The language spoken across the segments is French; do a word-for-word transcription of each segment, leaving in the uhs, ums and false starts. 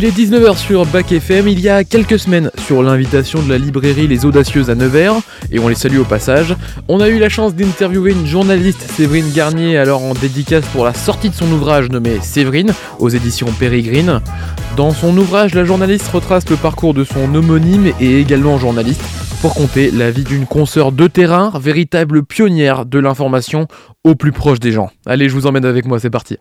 Il est dix-neuf heures sur Bac F M. Il y a quelques semaines, sur l'invitation de la librairie Les Audacieuses à Nevers, et on les salue au passage, on a eu la chance d'interviewer une journaliste, Séverine Garnier, alors en dédicace pour la sortie de son ouvrage nommé Séverine, aux éditions Pérégrine. Dans son ouvrage, la journaliste retrace le parcours de son homonyme et également journaliste, pour conter la vie d'une consoeur de terrain, véritable pionnière de l'information au plus proche des gens. Allez, je vous emmène avec moi, c'est parti.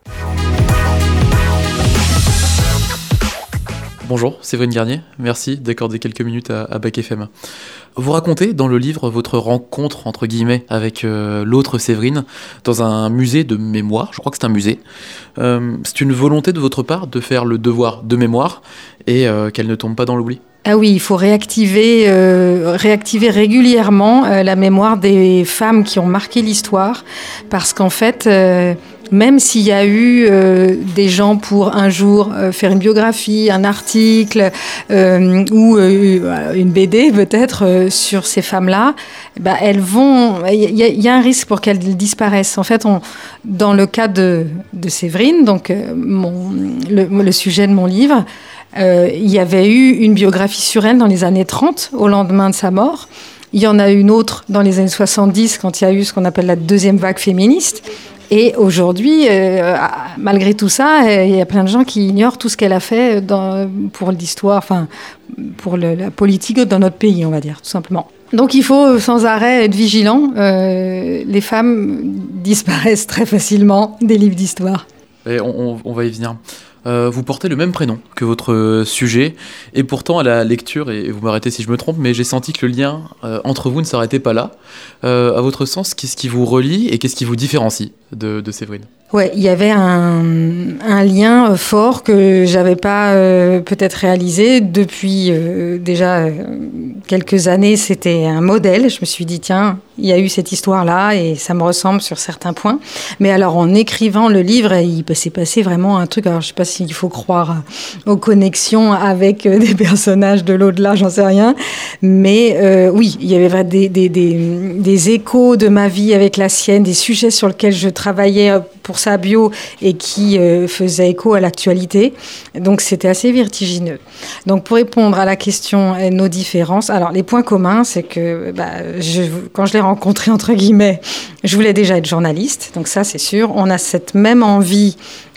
Bonjour, Séverine Garnier, merci d'accorder quelques minutes à, à Bac F M. Vous racontez dans le livre votre rencontre, entre guillemets, avec euh, l'autre Séverine, dans un musée de mémoire, je crois que c'est un musée. Euh, c'est une volonté de votre part de faire le devoir de mémoire et euh, qu'elle ne tombe pas dans l'oubli. Ah oui, il faut réactiver, euh, réactiver régulièrement euh, la mémoire des femmes qui ont marqué l'histoire, parce qu'en fait, euh, même s'il y a eu euh, des gens pour un jour euh, faire une biographie, un article euh, ou euh, une B D peut-être euh, sur ces femmes-là, bah, elles vont, il y, y a un risque pour qu'elles disparaissent. En fait, on, dans le cas de, de Séverine, donc euh, mon, le, le sujet de mon livre. Euh, il y avait eu une biographie sur elle dans les années trente, au lendemain de sa mort. Il y en a une autre dans les années soixante-dix, quand il y a eu ce qu'on appelle la deuxième vague féministe. Et aujourd'hui, euh, malgré tout ça, il y a plein de gens qui ignorent tout ce qu'elle a fait dans, pour l'histoire, enfin, pour le, la politique dans notre pays, on va dire, tout simplement. Donc il faut sans arrêt être vigilant. Euh, les femmes disparaissent très facilement des livres d'histoire. Et on, on, on va y venir. Euh, vous portez le même prénom que votre sujet, et pourtant à la lecture, et vous m'arrêtez si je me trompe, mais j'ai senti que le lien euh, entre vous ne s'arrêtait pas là. Euh, à votre sens, qu'est-ce qui vous relie et qu'est-ce qui vous différencie de, de Séverine ? Ouais, il y avait un, un lien fort que j'avais pas euh, peut-être réalisé depuis euh, déjà euh, quelques années. C'était un modèle. Je me suis dit tiens, il y a eu cette histoire-là et ça me ressemble sur certains points. Mais alors en écrivant le livre, il s'est passé vraiment un truc. Alors je sais pas s'il faut croire aux connexions avec des personnages de l'au-delà, j'en sais rien. Mais euh, oui, il y avait des, des, des, des échos de ma vie avec la sienne, des sujets sur lesquels je travaillais pour sa bio et qui euh, faisait écho à l'actualité. Donc c'était assez vertigineux. Donc pour répondre à la question euh, nos différences, alors les points communs, c'est que bah, je, quand je l'ai rencontré entre guillemets, je voulais déjà être journaliste. Donc ça c'est sûr. On a cette même envie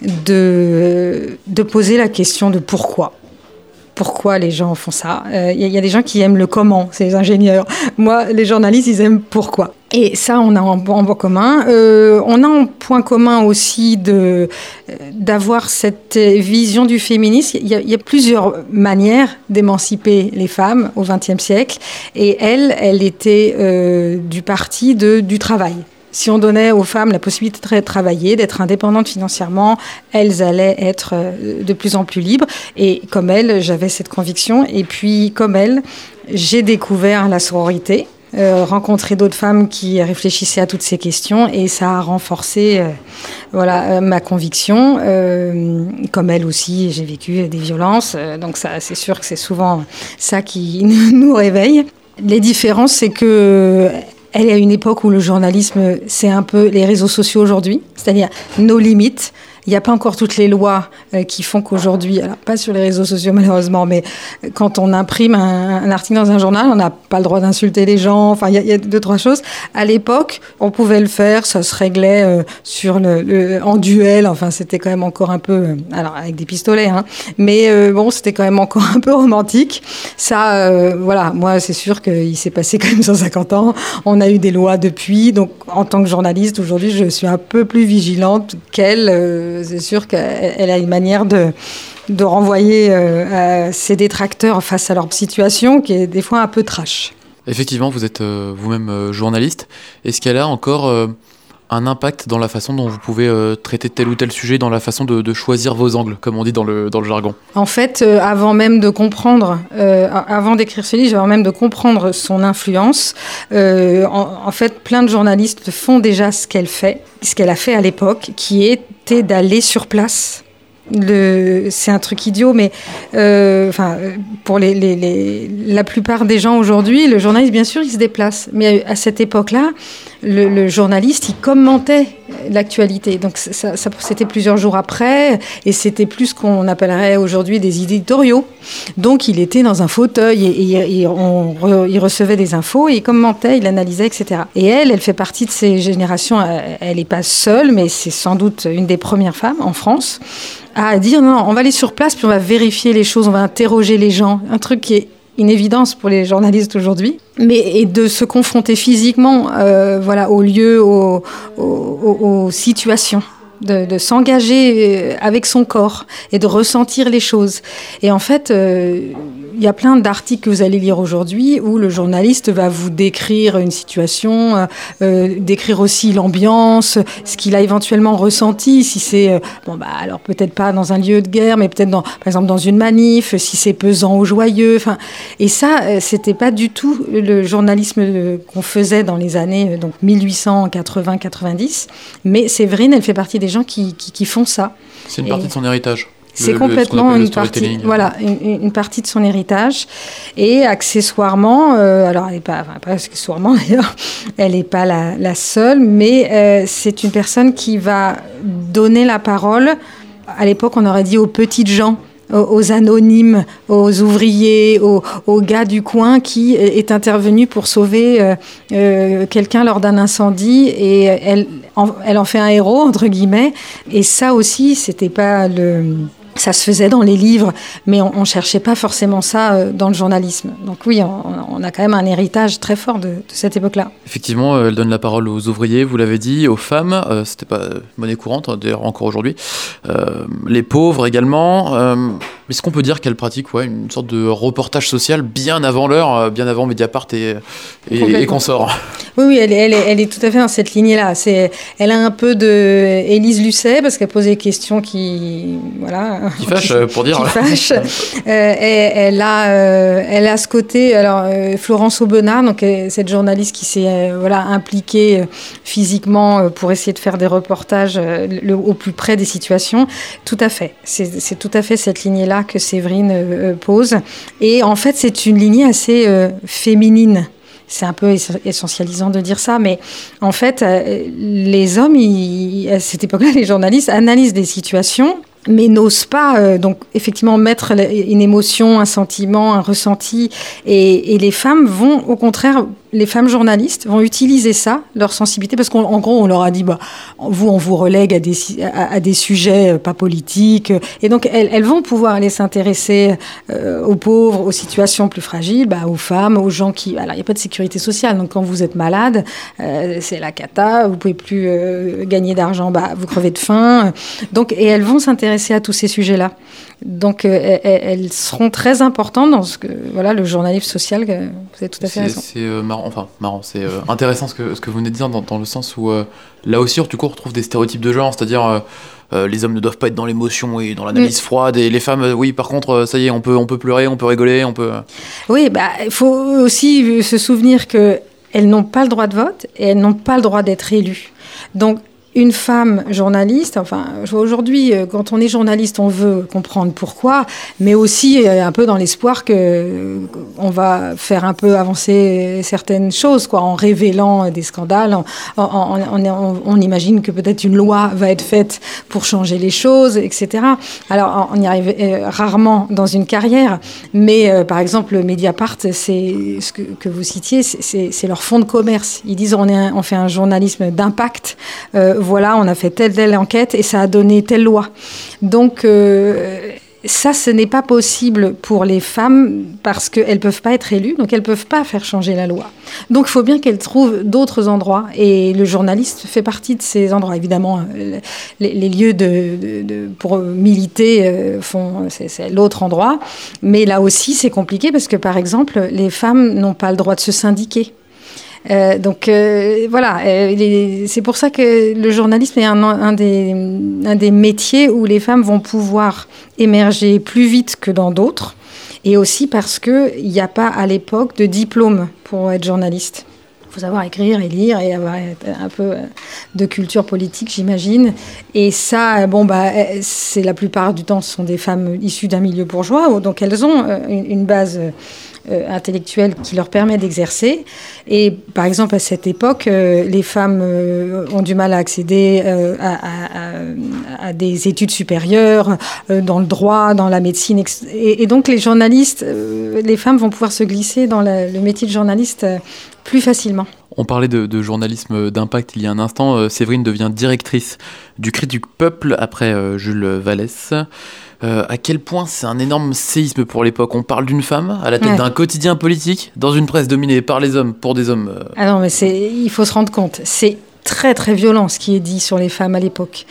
de de poser la question de pourquoi. Pourquoi les gens font ça ? Il euh, y, y a des gens qui aiment le comment, c'est les ingénieurs. Moi, les journalistes, ils aiment pourquoi. Et ça, on a en, en point commun. Euh, on a en point commun aussi de, d'avoir cette vision du féminisme. Il y, y a plusieurs manières d'émanciper les femmes au vingtième siècle. Et elle, elle était euh, du parti de, du travail. Si on donnait aux femmes la possibilité de travailler, d'être indépendantes financièrement, elles allaient être de plus en plus libres. Et comme elle, j'avais cette conviction. Et puis, comme elle, j'ai découvert la sororité, euh, rencontré d'autres femmes qui réfléchissaient à toutes ces questions. Et ça a renforcé euh, voilà, euh, ma conviction. Euh, comme elle aussi, j'ai vécu des violences. Euh, donc ça, c'est sûr que c'est souvent ça qui nous réveille. Les différences, c'est que... Elle est à une époque où le journalisme, c'est un peu les réseaux sociaux aujourd'hui, c'est-à-dire nos limites. Il n'y a pas encore toutes les lois euh, qui font qu'aujourd'hui, alors pas sur les réseaux sociaux malheureusement, mais quand on imprime un, un article dans un journal, on n'a pas le droit d'insulter les gens. Enfin, il y, y a deux, trois choses. À l'époque, on pouvait le faire, ça se réglait euh, sur le, le, en duel. Enfin, c'était quand même encore un peu, euh, alors avec des pistolets, hein, mais euh, bon, c'était quand même encore un peu romantique. Ça, euh, voilà, moi, c'est sûr qu'il s'est passé quand même cent cinquante ans. On a eu des lois depuis, donc en tant que journaliste, aujourd'hui, je suis un peu plus vigilante qu'elle. Euh, C'est sûr qu'elle a une manière de, de renvoyer euh, ses détracteurs face à leur situation qui est des fois un peu trash. Effectivement, vous êtes euh, vous-même euh, journaliste. Est-ce qu'elle a encore euh, un impact dans la façon dont vous pouvez euh, traiter tel ou tel sujet, dans la façon de, de choisir vos angles, comme on dit dans le, dans le jargon ? En fait, euh, avant même de comprendre, euh, avant d'écrire ce livre, avant même de comprendre son influence, euh, en, en fait, plein de journalistes font déjà ce qu'elle fait, ce qu'elle a fait à l'époque, qui était d'aller sur place. Le, c'est un truc idiot, mais euh, enfin, pour les, les, les, la plupart des gens aujourd'hui, le journaliste, bien sûr, il se déplace. Mais à cette époque-là, le, le journaliste, il commentait l'actualité. Donc ça, ça, c'était plusieurs jours après, et c'était plus ce qu'on appellerait aujourd'hui des éditoriaux. Donc il était dans un fauteuil, et, et, et on re, il recevait des infos, et il commentait, il analysait, et cetera. Et elle, elle fait partie de ces générations, elle n'est pas seule, mais c'est sans doute une des premières femmes en France à dire non, on va aller sur place, puis on va vérifier les choses, on va interroger les gens. Un truc qui est une évidence pour les journalistes aujourd'hui, mais et de se confronter physiquement, euh, voilà, aux lieux, aux, aux, aux situations, de, de s'engager avec son corps et de ressentir les choses. Et en fait, euh, il y a plein d'articles que vous allez lire aujourd'hui où le journaliste va vous décrire une situation, euh, euh, décrire aussi l'ambiance, ce qu'il a éventuellement ressenti, si c'est, euh, bon bah alors peut-être pas dans un lieu de guerre, mais peut-être dans, par exemple dans une manif, si c'est pesant ou joyeux. Enfin, et ça, euh, c'était pas du tout le journalisme euh, qu'on faisait dans les années euh, donc mille huit cent quatre-vingts quatre-vingt-dix. Mais Séverine, elle fait partie des gens qui, qui, qui font ça. C'est une partie et... de son héritage. C'est le, complètement le, une partie, voilà, une, une partie de son héritage. Et accessoirement, euh, alors elle n'est pas, enfin, pas accessoirement d'ailleurs, elle n'est pas la, la seule, mais euh, c'est une personne qui va donner la parole. À l'époque, on aurait dit aux petites gens, aux, aux anonymes, aux ouvriers, aux, aux gars du coin qui est intervenu pour sauver euh, euh, quelqu'un lors d'un incendie, et elle, en, elle en fait un héros entre guillemets. Et ça aussi, c'était pas le ça se faisait dans les livres, mais on ne cherchait pas forcément ça dans le journalisme. Donc oui, on, on a quand même un héritage très fort de, de cette époque-là. Effectivement, elle donne la parole aux ouvriers, vous l'avez dit, aux femmes, euh, c'était pas monnaie courante, d'ailleurs encore aujourd'hui, euh, les pauvres également. Euh, est-ce qu'on peut dire qu'elle pratique ouais, une sorte de reportage social bien avant l'heure, bien avant Mediapart et, et, et Consort? Oui, oui, elle est, elle, est, elle est tout à fait dans cette lignée-là. C'est, elle a un peu de Élise Lucet, parce qu'elle pose des questions qui... voilà... Qui fâche, pour dire. Qui fâche. euh, et, elle, a, euh, elle a ce côté... Alors, euh, Florence Aubenas, donc, euh, cette journaliste qui s'est euh, voilà, impliquée euh, physiquement euh, pour essayer de faire des reportages euh, le, au plus près des situations. Tout à fait. C'est, c'est tout à fait cette lignée-là que Séverine euh, pose. Et en fait, c'est une lignée assez euh, féminine. C'est un peu essentialisant de dire ça, mais en fait, euh, les hommes, ils, à cette époque-là, les journalistes analysent des situations, mais n'osent pas, euh, donc, effectivement, mettre une émotion, un sentiment, un ressenti. Et, et les femmes vont, au contraire, les femmes journalistes vont utiliser ça, leur sensibilité, parce qu'en gros, on leur a dit, bah, vous, on vous relègue à des, à, à des sujets pas politiques. Et donc, elles, elles vont pouvoir aller s'intéresser euh, aux pauvres, aux situations plus fragiles, bah, aux femmes, aux gens qui... Alors, il n'y a pas de sécurité sociale. Donc, quand vous êtes malade, euh, c'est la cata, vous ne pouvez plus euh, gagner d'argent, bah, vous crevez de faim. Donc, et elles vont s'intéresser à tous ces sujets-là. Donc, euh, elles seront très importantes dans ce que, voilà, le journalisme social, vous avez tout à fait c'est, raison. C'est euh, marrant, enfin, marrant, c'est euh, intéressant ce que, ce que vous venez de dire dans, dans le sens où, euh, là aussi, du coup, on retrouve des stéréotypes de genre, c'est-à-dire euh, euh, les hommes ne doivent pas être dans l'émotion et dans l'analyse mmh. froide, et les femmes, euh, oui, par contre, euh, ça y est, on peut, on peut pleurer, on peut rigoler, on peut... Oui, bah, il faut aussi se souvenir qu'elles n'ont pas le droit de vote et elles n'ont pas le droit d'être élues. Donc, une femme journaliste, enfin, aujourd'hui, quand on est journaliste, on veut comprendre pourquoi, mais aussi un peu dans l'espoir que on va faire un peu avancer certaines choses, quoi, en révélant des scandales. En, en, en, on, on imagine que peut-être une loi va être faite pour changer les choses, et cetera. Alors, on y arrive rarement dans une carrière, mais euh, par exemple, Mediapart, c'est ce que, que vous citiez, c'est, c'est leur fonds de commerce. Ils disent on, est un, on fait un journalisme d'impact. Euh, Voilà, on a fait telle, telle enquête et ça a donné telle loi. Donc, euh, ça, ce n'est pas possible pour les femmes parce qu'elles ne peuvent pas être élues, donc elles ne peuvent pas faire changer la loi. Donc, il faut bien qu'elles trouvent d'autres endroits et le journaliste fait partie de ces endroits. Évidemment, les, les lieux de, de, de, pour militer, font, c'est, c'est l'autre endroit. Mais là aussi, c'est compliqué parce que, par exemple, les femmes n'ont pas le droit de se syndiquer. Euh, donc euh, voilà, euh, les, c'est pour ça que le journalisme est un, un, des, un des métiers où les femmes vont pouvoir émerger plus vite que dans d'autres, et aussi parce qu'il n'y a pas à l'époque de diplôme pour être journaliste. Il faut savoir écrire et lire et avoir un peu de culture politique, j'imagine. Et ça, bon, bah, c'est la plupart du temps, ce sont des femmes issues d'un milieu bourgeois, donc elles ont une, une base euh, intellectuelle qui leur permet d'exercer. Et par exemple, à cette époque, euh, les femmes euh, ont du mal à accéder euh, à, à, à des études supérieures, euh, dans le droit, dans la médecine. Et, et donc, les journalistes, euh, les femmes vont pouvoir se glisser dans la, le métier de journaliste euh, plus facilement. On parlait de, de journalisme d'impact il y a un instant. Euh, Séverine devient directrice du Cri du Peuple après euh, Jules Vallès. Euh, à quel point c'est un énorme séisme pour l'époque. On parle d'une femme à la tête ouais. d'un quotidien politique dans une presse dominée par les hommes, pour des hommes. Euh... Ah non, mais c'est, il faut se rendre compte. C'est très très violent ce qui est dit sur les femmes à l'époque.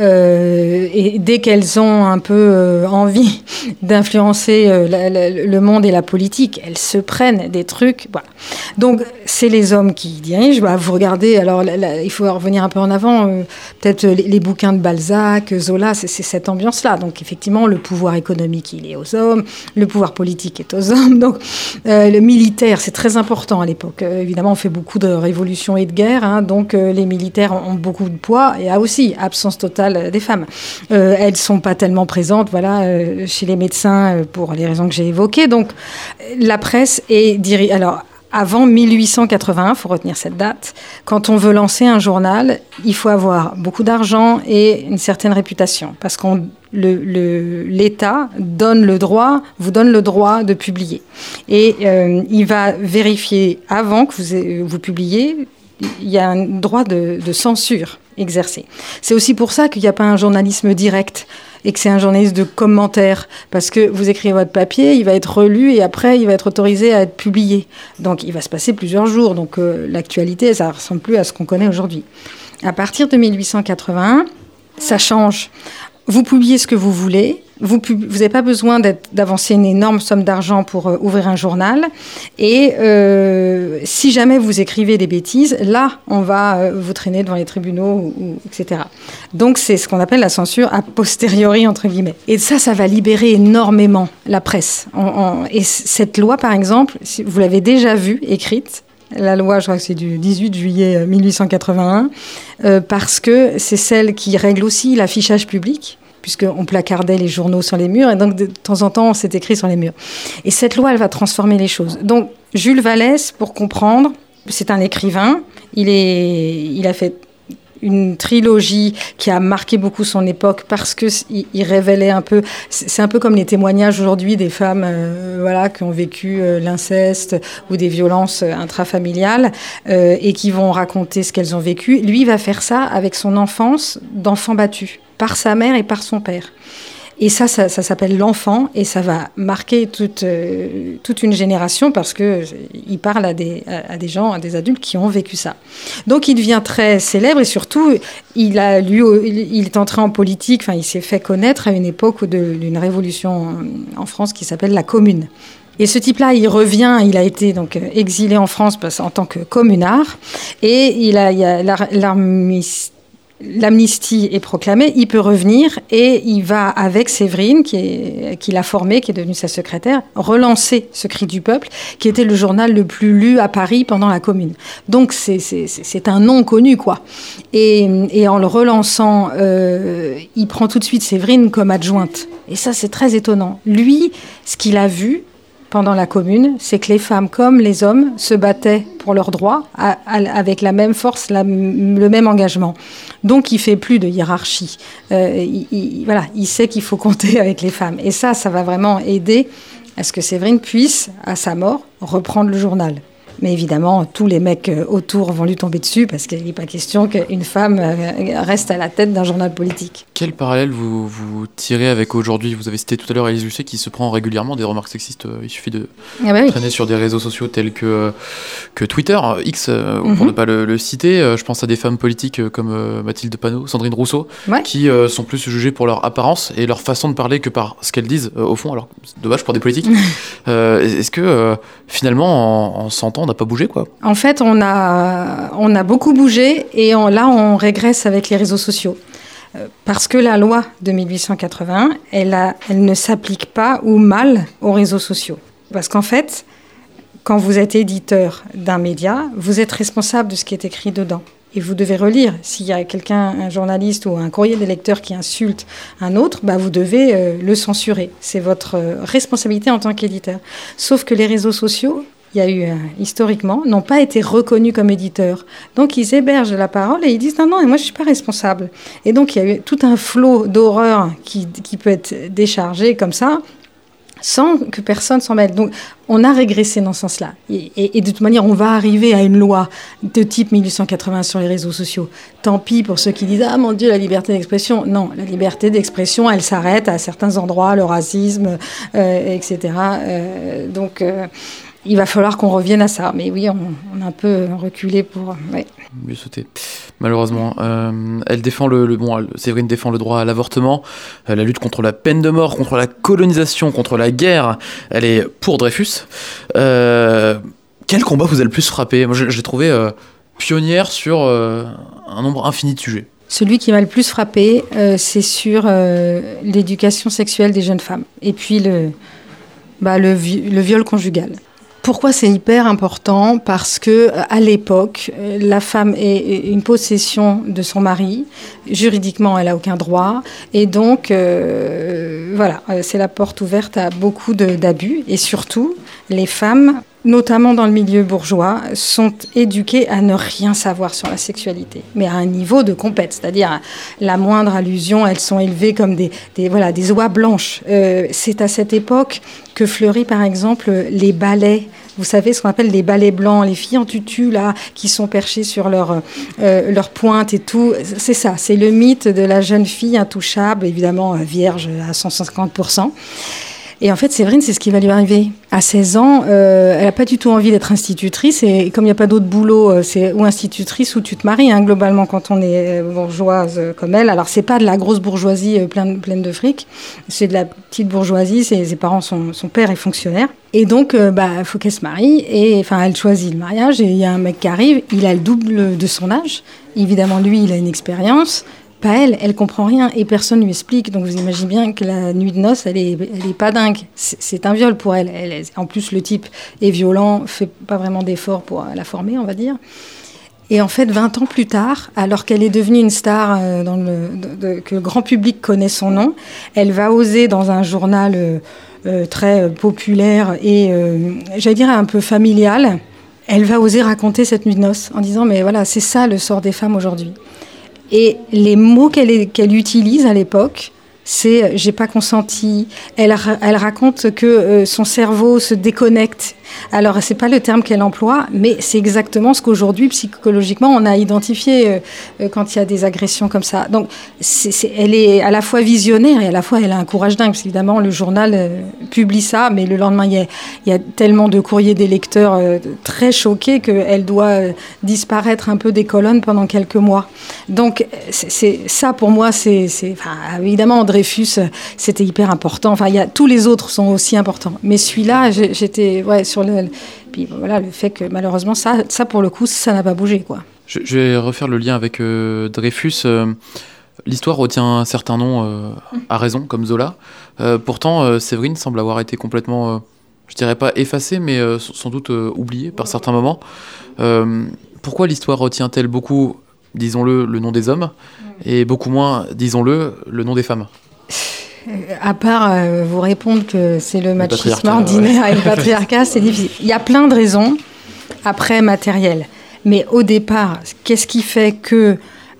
Euh, et dès qu'elles ont un peu euh, envie d'influencer euh, la, la, le monde et la politique, elles se prennent des trucs. Voilà. Donc c'est les hommes qui dirigent. Bah, vous regardez, alors la, la, il faut revenir un peu en avant, euh, peut-être les, les bouquins de Balzac, Zola, c'est, c'est cette ambiance-là. Donc effectivement, le pouvoir économique, il est aux hommes, le pouvoir politique est aux hommes. Donc euh, le militaire, c'est très important à l'époque. Euh, évidemment, on fait beaucoup de révolutions et de guerres, hein, donc euh, les militaires ont beaucoup de poids et a aussi absence totale des femmes. Euh, elles ne sont pas tellement présentes voilà, euh, chez les médecins euh, pour les raisons que j'ai évoquées. Donc la presse est dirigée. Alors, avant mille huit cent quatre-vingt-un, il faut retenir cette date, quand on veut lancer un journal, il faut avoir beaucoup d'argent et une certaine réputation. Parce que le, le, l'État donne le droit, vous donne le droit de publier. Et euh, il va vérifier avant que vous, vous publiez. Il y a un droit de, de censure exercé. C'est aussi pour ça qu'il n'y a pas un journalisme direct et que c'est un journaliste de commentaires, parce que vous écrivez votre papier, il va être relu et après il va être autorisé à être publié. Donc il va se passer plusieurs jours. Donc euh, l'actualité, ça ne ressemble plus à ce qu'on connaît aujourd'hui. À partir de mille huit cent quatre-vingt-un, ça change. Vous publiez ce que vous voulez. Vous n'avez pas besoin d'avancer une énorme somme d'argent pour euh, ouvrir un journal. Et euh, si jamais vous écrivez des bêtises, là, on va euh, vous traîner devant les tribunaux, ou, ou, et cetera. Donc, c'est ce qu'on appelle la censure a posteriori, entre guillemets. Et ça, ça va libérer énormément la presse. On, on, et cette loi, par exemple, si vous l'avez déjà vue, écrite, la loi, je crois que c'est du dix-huit juillet mille huit cent quatre-vingt-un, euh, parce que c'est celle qui règle aussi l'affichage public, puisqu'on placardait les journaux sur les murs, et donc de temps en temps, c'est écrit sur les murs. Et cette loi, elle va transformer les choses. Donc, Jules Vallès, pour comprendre, c'est un écrivain, il, est, il a fait une trilogie qui a marqué beaucoup son époque parce qu'il il révélait un peu, c'est un peu comme les témoignages aujourd'hui des femmes euh, voilà, qui ont vécu euh, l'inceste ou des violences intrafamiliales euh, et qui vont raconter ce qu'elles ont vécu. Lui, il va faire ça avec son enfance d'enfant battu par sa mère et par son père. Et ça, ça, ça s'appelle L'Enfant, et ça va marquer toute, euh, toute une génération parce qu'il parle à des, à, à des gens, à des adultes qui ont vécu ça. Donc il devient très célèbre et surtout, il, a, lui, il est entré en politique, enfin, il s'est fait connaître à une époque de, d'une révolution en France qui s'appelle la Commune. Et ce type-là, il revient, il a été donc exilé en France en tant que communard, et il a, il y a l'armistice. L'amnistie est proclamée, il peut revenir et il va, avec Séverine, qui, est, qui l'a formé, qui est devenue sa secrétaire, relancer ce Cri du Peuple, qui était le journal le plus lu à Paris pendant la Commune. Donc c'est, c'est, c'est un nom connu, quoi. Et, et en le relançant, euh, il prend tout de suite Séverine comme adjointe. Et ça, c'est très étonnant. Lui, ce qu'il a vu pendant la Commune, c'est que les femmes comme les hommes se battaient pour leurs droits à, à, avec la même force, la, le même engagement. Donc, il ne fait plus de hiérarchie. Euh, il, il, voilà, il sait qu'il faut compter avec les femmes. Et ça, ça va vraiment aider à ce que Séverine puisse, à sa mort, reprendre le journal. Mais évidemment, tous les mecs autour vont lui tomber dessus parce qu'il n'est pas question qu'une femme reste à la tête d'un journal politique. Quel parallèle vous, vous tirez avec aujourd'hui ? Vous avez cité tout à l'heure Élise Lucet qui se prend régulièrement des remarques sexistes. Il suffit de ah bah oui. traîner sur des réseaux sociaux tels que, que Twitter, X, mm-hmm. pour ne pas le, le citer. Je pense à des femmes politiques comme Mathilde Panot, Sandrine Rousseau, ouais. qui sont plus jugées pour leur apparence et leur façon de parler que par ce qu'elles disent au fond. Alors, c'est dommage pour des politiques. euh, est-ce que euh, finalement, en, en cent ans, on n'a pas bougé, quoi ? En fait, on a, on a beaucoup bougé et on, là, on régresse avec les réseaux sociaux. Euh, parce que la loi de mille huit cent quatre-vingt-un, elle, a, elle ne s'applique pas ou mal aux réseaux sociaux. Parce qu'en fait, quand vous êtes éditeur d'un média, vous êtes responsable de ce qui est écrit dedans. et vous devez relire. S'il y a quelqu'un, un journaliste ou un courrier des lecteurs qui insulte un autre, bah vous devez euh, le censurer. C'est votre euh, responsabilité en tant qu'éditeur. Sauf que les réseaux sociaux, il y a eu, euh, historiquement, n'ont pas été reconnus comme éditeurs. Donc, ils hébergent la parole et ils disent « Non, non, et moi, je ne suis pas responsable ». Et donc, il y a eu tout un flot d'horreur qui, qui peut être déchargé comme ça, sans que personne s'en mêle. Donc, on a régressé dans ce sens-là. Et, et, et de toute manière, on va arriver à une loi de type mille huit cent quatre-vingts sur les réseaux sociaux. Tant pis pour ceux qui disent « Ah, mon Dieu, la liberté d'expression ». Non, la liberté d'expression, elle s'arrête à certains endroits, le racisme, euh, et cetera. Euh, donc... Euh, il va falloir qu'on revienne à ça. Mais oui, on, on a un peu reculé pour... Ouais. Mieux sauter, malheureusement. Euh, elle défend le, le... Bon, Séverine défend le droit à l'avortement, euh, la lutte contre la peine de mort, contre la colonisation, contre la guerre. Elle est pour Dreyfus. Euh, quel combat vous a le plus frappé ? Moi, je, je l'ai trouvé euh, pionnière sur euh, un nombre infini de sujets. Celui qui m'a le plus frappé, euh, c'est sur euh, l'éducation sexuelle des jeunes femmes. Et puis le, bah, le, vi- le viol conjugal. Pourquoi c'est hyper important ? Parce que à l'époque, la femme est une possession de son mari. Juridiquement, elle a aucun droit. Et donc, euh, voilà, c'est la porte ouverte à beaucoup de, d'abus. Et surtout, les femmes, notamment dans le milieu bourgeois, sont éduquées à ne rien savoir sur la sexualité, mais à un niveau de compète, c'est-à-dire la moindre allusion, elles sont élevées comme des, des, voilà, des oies blanches. Euh, c'est à cette époque que fleurit, par exemple, les ballets. Vous savez, ce qu'on appelle les ballets blancs, les filles en tutu, là, qui sont perchées sur leur, euh, leur pointe et tout. C'est ça, c'est le mythe de la jeune fille intouchable, évidemment vierge à cent cinquante pour cent. Et en fait, Séverine, c'est ce qui va lui arriver. À seize ans, euh, elle n'a pas du tout envie d'être institutrice. Et comme il n'y a pas d'autre boulot, c'est ou institutrice ou tu te maries, hein, globalement, quand on est bourgeoise comme elle. Alors, c'est pas de la grosse bourgeoisie pleine, pleine de fric. C'est de la petite bourgeoisie. Ses, ses parents, sont, son père est fonctionnaire. Et donc, il euh, bah, faut qu'elle se marie. Et enfin, elle choisit le mariage. Et il y a un mec qui arrive. Il a le double de son âge. Évidemment, lui, il a une expérience. Pas elle, elle comprend rien et personne lui explique. Donc vous imaginez bien que la nuit de noces, elle est, elle est pas dingue. C'est, c'est un viol pour elle. elle est, en plus, le type est violent, fait pas vraiment d'efforts pour la former, on va dire. Et en fait, vingt ans plus tard, alors qu'elle est devenue une star, euh, dans le, de, de, que le grand public connaît son nom, elle va oser dans un journal euh, euh, très populaire et, euh, j'allais dire, un peu familial, elle va oser raconter cette nuit de noces en disant « Mais voilà, c'est ça le sort des femmes aujourd'hui ». Et les mots qu'elle, est, qu'elle utilise à l'époque, c'est « j'ai pas consenti ». Elle, elle raconte que euh, son cerveau se déconnecte. Alors, c'est pas le terme qu'elle emploie, mais c'est exactement ce qu'aujourd'hui, psychologiquement, on a identifié euh, quand il y a des agressions comme ça. Donc, c'est, c'est, elle est à la fois visionnaire et à la fois, elle a un courage dingue. Parce qu'évidemment, le journal euh, publie ça, mais le lendemain, il y a, il y a tellement de courriers des lecteurs euh, très choqués qu'elle doit euh, disparaître un peu des colonnes pendant quelques mois. Donc, c'est, c'est, ça, pour moi, c'est... c'est enfin, évidemment, Dreyfus, c'était hyper important. Enfin, il y a, tous les autres sont aussi importants. Mais celui-là, j'étais... Ouais, sur le, puis voilà, le fait que malheureusement, ça, ça pour le coup, ça n'a pas bougé, quoi. Je, je vais refaire le lien avec euh, Dreyfus. Euh, l'histoire retient un certain nom euh, à raison, comme Zola. Euh, pourtant, euh, Séverine semble avoir été complètement, euh, je dirais pas effacée, mais euh, sans doute euh, oubliée par certains moments. Euh, pourquoi l'histoire retient-elle beaucoup, disons-le, le nom des hommes, et beaucoup moins, disons-le, le nom des femmes ? À part euh, vous répondre que c'est le machisme ordinaire ouais. et le patriarcat, c'est difficile. Il y a plein de raisons, après matériel. Mais au départ, qu'est-ce qui fait que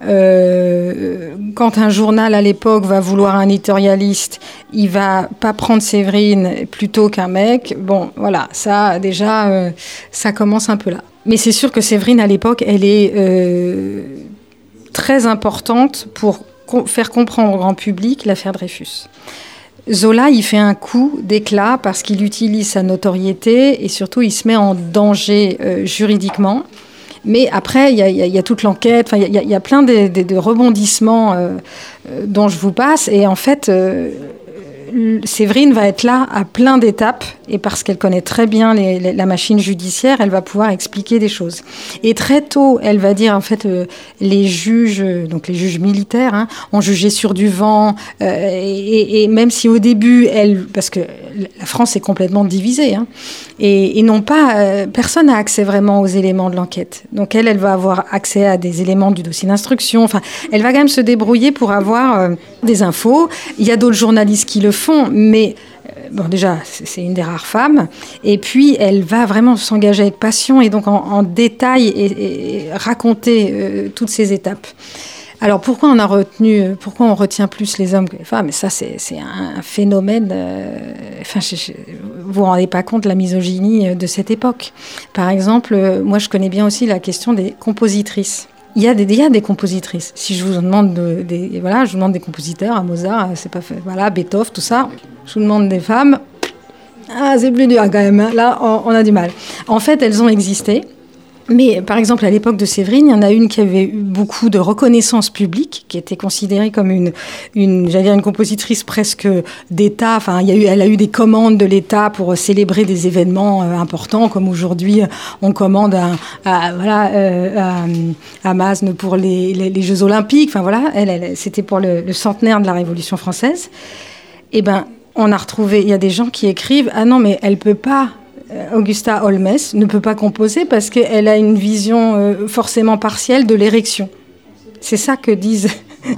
euh, quand un journal à l'époque va vouloir un éditorialiste, il va pas prendre Séverine plutôt qu'un mec ? Bon, voilà, ça déjà, euh, ça commence un peu là. Mais c'est sûr que Séverine, à l'époque, elle est euh, très importante pour faire comprendre au grand public l'affaire Dreyfus. Zola, il fait un coup d'éclat parce qu'il utilise sa notoriété et surtout, il se met en danger euh, juridiquement. Mais après, il y, y, y a toute l'enquête, il y, y a plein de, de, de rebondissements euh, euh, dont je vous passe. Et en fait, euh, Séverine va être là à plein d'étapes et parce qu'elle connaît très bien les, les, la machine judiciaire, elle va pouvoir expliquer des choses. Et très tôt, elle va dire en fait euh, les juges, donc les juges militaires, hein, ont jugé sur du vent euh, et, et même si au début, elle, parce que la France est complètement divisée, hein, et, et non pas, euh, personne n'a accès vraiment aux éléments de l'enquête. Donc elle, elle va avoir accès à des éléments du dossier d'instruction. Enfin, elle va quand même se débrouiller pour avoir euh, des infos. Il y a d'autres journalistes qui le font, mais euh, bon, déjà, c'est, c'est une des rares femmes. Et puis, elle va vraiment s'engager avec passion et donc en, en détail et, et raconter euh, toutes ces étapes. Alors, pourquoi on a retenu, pourquoi on retient plus les hommes que les femmes ? Et ça, c'est, c'est un phénomène. Euh, enfin, je, je, vous vous rendez pas compte de la misogynie de cette époque. Par exemple, moi, je connais bien aussi la question des compositrices. Il y a des, il y a des compositrices. Si je vous demande de, des, voilà, je vous demande des compositeurs, à Mozart, c'est pas fait, voilà, Beethoven, tout ça. Je vous demande des femmes. Ah, c'est plus dur quand même. Hein. Là, on, on a du mal. En fait, elles ont existé. Mais par exemple, à l'époque de Séverine, il y en a une qui avait eu beaucoup de reconnaissance publique, qui était considérée comme une, une, j'allais dire une compositrice presque d'État. Enfin, il y a eu, elle a eu des commandes de l'État pour célébrer des événements euh, importants, comme aujourd'hui, on commande à, à, voilà, euh, à, à Masne pour les, les, les Jeux Olympiques. Enfin voilà, elle, elle, c'était pour le, le centenaire de la Révolution française. Eh ben, on a retrouvé, il y a des gens qui écrivent, ah non, mais elle peut pas. Augusta Holmes ne peut pas composer parce qu'elle a une vision euh, forcément partielle de l'érection. C'est ça que disent...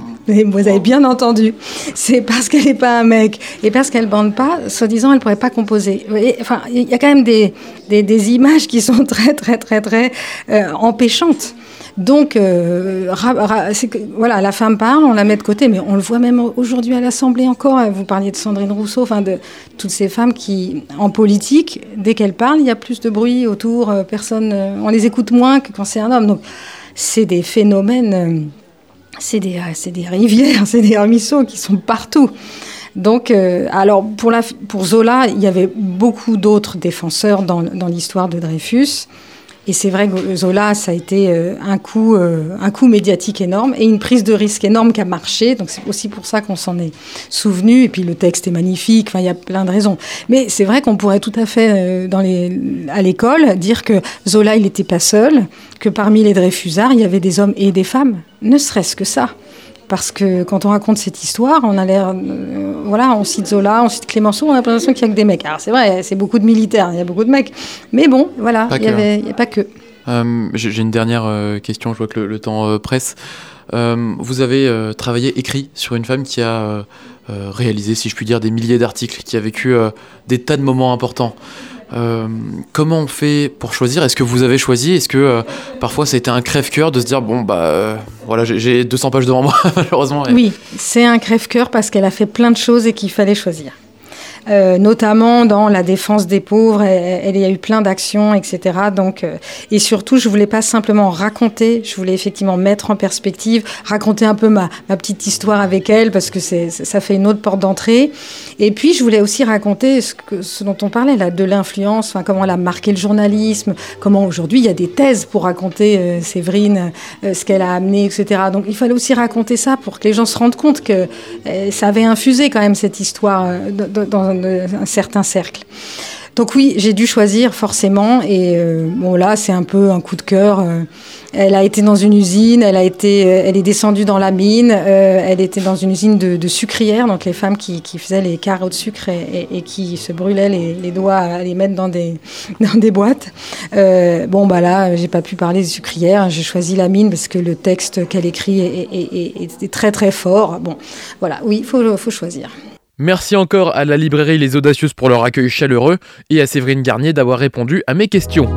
Vous avez bien entendu. C'est parce qu'elle n'est pas un mec et parce qu'elle ne bande pas, soi-disant, elle ne pourrait pas composer. Et, enfin, il y a quand même des, des, des images qui sont très, très, très, très euh, empêchantes. Donc, euh, ra, ra, c'est que, voilà, la femme parle, on la met de côté, mais on le voit même aujourd'hui à l'Assemblée encore. Vous parliez de Sandrine Rousseau, enfin de toutes ces femmes qui, en politique, dès qu'elles parlent, il y a plus de bruit autour, euh, personne, euh, on les écoute moins que quand c'est un homme. Donc, c'est des phénomènes, euh, c'est des, c'est des rivières, c'est des ruisseaux qui sont partout. Donc, euh, alors pour, la, pour Zola, il y avait beaucoup d'autres défenseurs dans, dans l'histoire de Dreyfus. Et c'est vrai que Zola, ça a été un coup, un coup médiatique énorme et une prise de risque énorme qui a marché. Donc c'est aussi pour ça qu'on s'en est souvenu. Et puis le texte est magnifique. Enfin, il y a plein de raisons. Mais c'est vrai qu'on pourrait tout à fait, dans les, à l'école, dire que Zola, il n'était pas seul, que parmi les Dreyfusards, il y avait des hommes et des femmes. Ne serait-ce que ça. Parce que quand on raconte cette histoire, on a l'air, euh, voilà, on cite Zola, on cite Clémenceau, on a l'impression qu'il n'y a que des mecs. Alors c'est vrai, c'est beaucoup de militaires, il y a beaucoup de mecs, mais bon, voilà, il n'y a pas que. Euh, j'ai une dernière euh, question, je vois que le, le temps euh, presse. Euh, vous avez euh, travaillé, écrit sur une femme qui a euh, euh, réalisé, si je puis dire, des milliers d'articles, qui a vécu euh, des tas de moments importants. Euh, comment on fait pour choisir ? Est-ce que vous avez choisi ? Est-ce que euh, parfois ça a été un crève-cœur de se dire bon bah euh, voilà j'ai, j'ai deux cents pages devant moi malheureusement. Et... Oui, c'est un crève-cœur parce qu'elle a fait plein de choses et qu'il fallait choisir. Euh, notamment dans la défense des pauvres, elle, elle y a eu plein d'actions, et cetera. Donc, euh, et surtout, je voulais pas simplement raconter, je voulais effectivement mettre en perspective, raconter un peu ma, ma petite histoire avec elle, parce que c'est, ça fait une autre porte d'entrée. Et puis, je voulais aussi raconter ce, que, ce dont on parlait, là, de l'influence, enfin, comment elle a marqué le journalisme, comment aujourd'hui, il y a des thèses pour raconter euh, Séverine, euh, ce qu'elle a amené, et cetera. Donc, il fallait aussi raconter ça pour que les gens se rendent compte que euh, ça avait infusé quand même cette histoire euh, dans, dans un certain cercle. Donc oui, j'ai dû choisir forcément et euh, bon là c'est un peu un coup de cœur. Euh, elle a été dans une usine, elle a été, euh, elle est descendue dans la mine, euh, elle était dans une usine de, de sucrières, donc les femmes qui, qui faisaient les carreaux de sucre et, et, et qui se brûlaient les, les doigts à les mettre dans des, dans des boîtes. Euh, bon bah là j'ai pas pu parler des sucrières, j'ai choisi la mine parce que le texte qu'elle écrit est, est, est, est très très fort. Bon voilà, oui, faut faut choisir. Merci encore à la librairie Les Audacieuses pour leur accueil chaleureux et à Séverine Garnier d'avoir répondu à mes questions.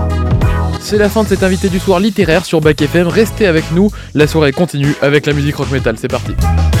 C'est la fin de cet invité du soir littéraire sur Bac F M. Restez avec nous, la soirée continue avec la musique rock metal. C'est parti.